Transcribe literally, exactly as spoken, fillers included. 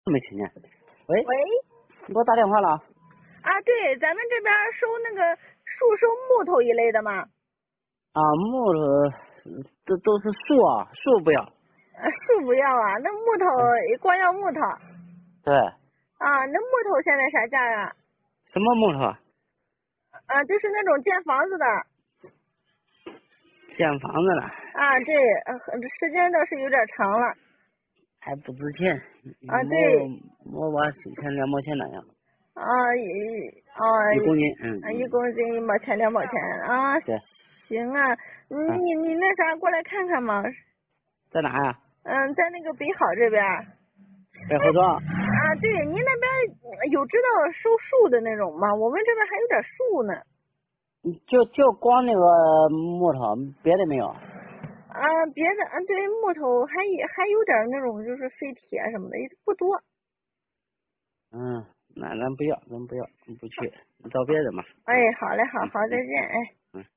没听见。喂喂， 你给我打电话了？ 啊，对，咱们这边收那个树收木头一类的嘛。 啊，木头都都是树啊，树不要。 啊，树不要啊，那木头光要木头。 对。 啊，那木头现在啥价呀？ 什么木头？ 啊，就是那种建房子的。 建房子的。 啊，对，呃时间倒是有点长了。 还不值钱。 啊，对。 我我一千两毛钱那样。 啊，一啊一公斤，嗯。 啊，一公斤一毛钱两毛钱啊。 对。 行啊，你你你那啥过来看看嘛。 在哪呀？ 嗯，在那个北好这边。 北后庄。 啊，对，您那边有知道收树的那种吗？我们这边还有点树呢。 就就光那个木头，别的没有。 啊，别的，啊，对，木头还还有点那种就是废铁什么的，也不多。 嗯，那咱不要，咱不要，不去，找别人吧。 哎，好嘞，好好，再见，哎。 嗯。